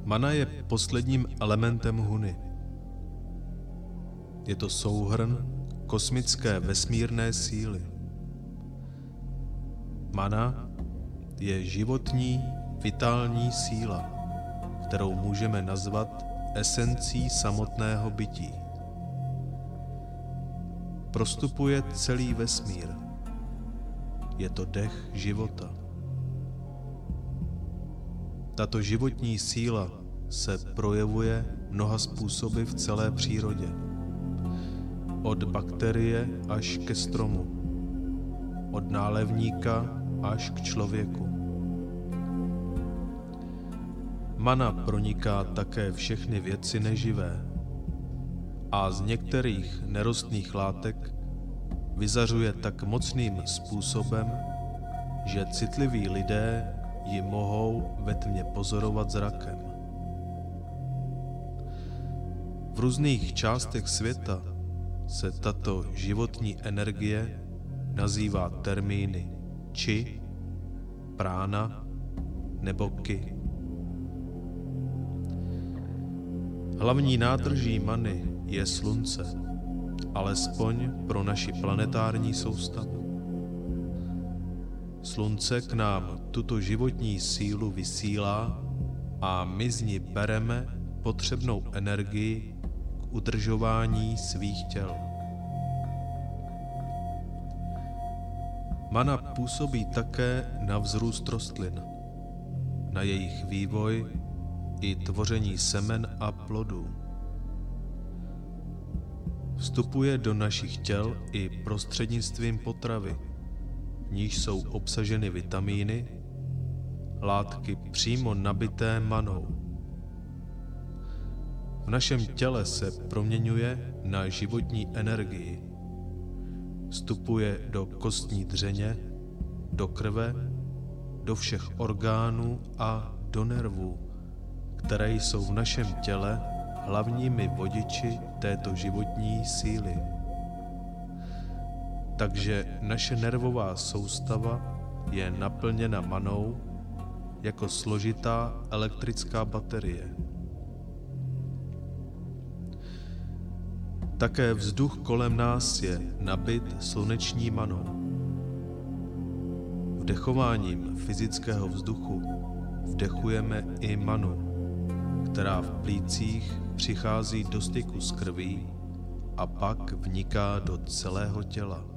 Mana je posledním elementem huny. Je to souhrn kosmické vesmírné síly. Mana je životní, vitální síla, kterou můžeme nazvat esencí samotného bytí. Prostupuje celý vesmír. Je to dech života. Tato životní síla se projevuje mnoha způsoby v celé přírodě. Od bakterie až ke stromu. Od nálevníka až k člověku. Mana proniká také všechny věci neživé a z některých nerostných látek vyzařuje tak mocným způsobem, že citliví lidé ji mohou ve tmě pozorovat zrakem. V různých částech světa se tato životní energie nazývá termíny či, prána nebo ki. Hlavní nádrží many je Slunce, alespoň pro naši planetární soustavu. Slunce k nám tuto životní sílu vysílá a my z ní bereme potřebnou energii k udržování svých těl. Mana působí také na vzrůst rostlin, na jejich vývoj i tvoření semen a plodů. Vstupuje do našich těl i prostřednictvím potravy, v níž jsou obsaženy vitamíny, látky přímo nabité manou. V našem těle se proměňuje na životní energii. Vstupuje do kostní dřeně, do krve, do všech orgánů a do nervů, které jsou v našem těle hlavními vodiči této životní síly. Takže naše nervová soustava je naplněna manou jako složitá elektrická baterie. Také vzduch kolem nás je nabit sluneční manou. Vdechováním fyzického vzduchu vdechujeme i manu, která v plících přichází do styku s krví a pak vniká do celého těla.